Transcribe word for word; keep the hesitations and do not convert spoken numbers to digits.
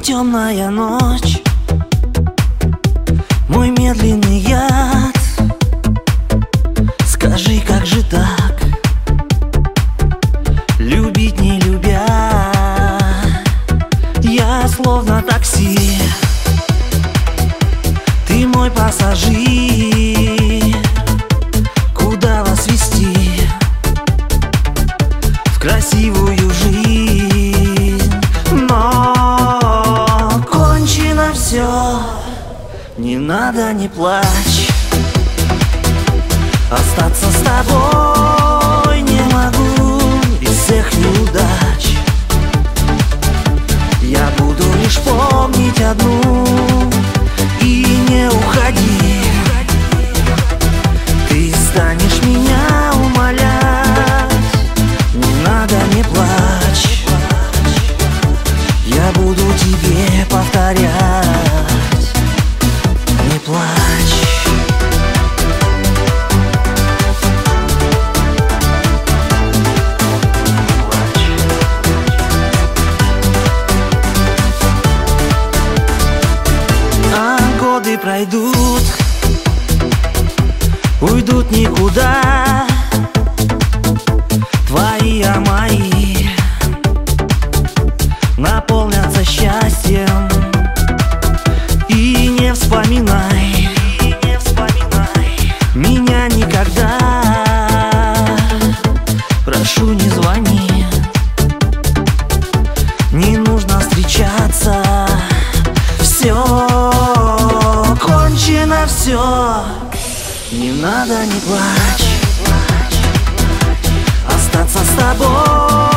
темная ночь, мой медленный яд. Скажи, как же так, любить не любя? Я словно такси, ты мой пассажир. Куда вас везти в красивую жизнь? Но кончено все, не надо, не плачь. Остаться с тобой не могу без всех неудач. Я буду лишь помнить одну и не уходи. Ты станешь меня умолять, не надо, не плачь. Я буду тебе повторять, не плачь. Годы пройдут, уйдут никуда, твои, а мои наполнятся счастьем. И не вспоминай, и не вспоминай меня никогда. Прошу, не звони, не нужно встречаться. Все кончено, все, не надо, не плачь. Остаться с тобой